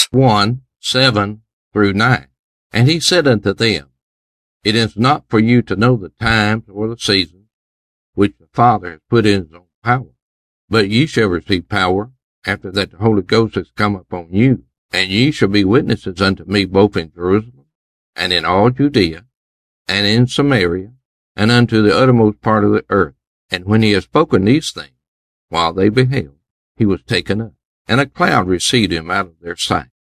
1, 7 through 9. And he said unto them, It is not for you to know the times or the seasons which the Father has put in his own power, but ye shall receive power after that the Holy Ghost has come upon you, and ye shall be witnesses unto me both in Jerusalem, and in all Judea, and in Samaria, and unto the uttermost part of the earth. And when he had spoken these things, while they beheld, he was taken up, and a cloud received him out of their sight.